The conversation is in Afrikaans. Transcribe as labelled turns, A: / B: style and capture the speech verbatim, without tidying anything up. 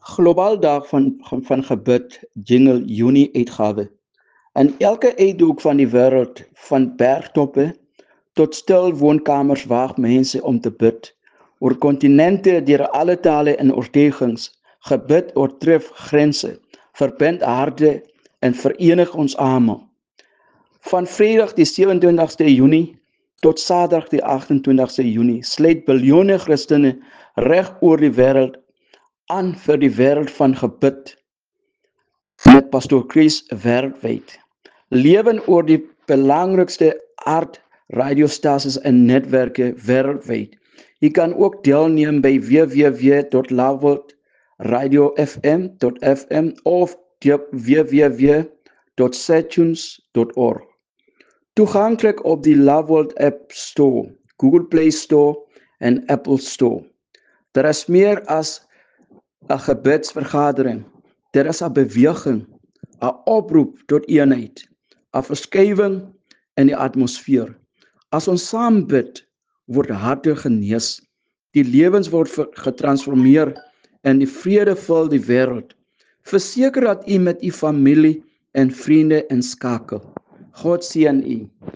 A: Globaal Dag van, van Gebed, Jingle Junie uitgawe. In elke uithoek van die wêreld, van bergtoppe tot stil woonkamers waag mense om te bid. Oor kontinente deur alle tale en oortuigings, gebid oortref grense, verbind harte en verenig ons almal. Van Vrydag die sewe-en-twintigste Junie tot Saterdag die agt-en-twintigste Junie sluit biljoene Christene reg oor die wêreld aan vir die wêreld van gebid met Pastoor Chris wêreldwyd. Lewen oor die belangrikste aard radiostasies en netwerke wêreldwyd. Jy kan ook deelneem by w w w dot loveworld radio f m dot f m of w w w dot satunes dot org. Toeganklik op die Loveworld App Store, Google Play Store en Apple Store. Daar is meer as 'n gebedsvergadering. Daar is 'n beweging, 'n oproep tot eenheid, 'n verskywing in die atmosfeer. As ons saam bid, word harte genees, die lewens word getransformeer en die vrede vul die wêreld. Verseker dat u met u familie en vriende inskakel. God seën u.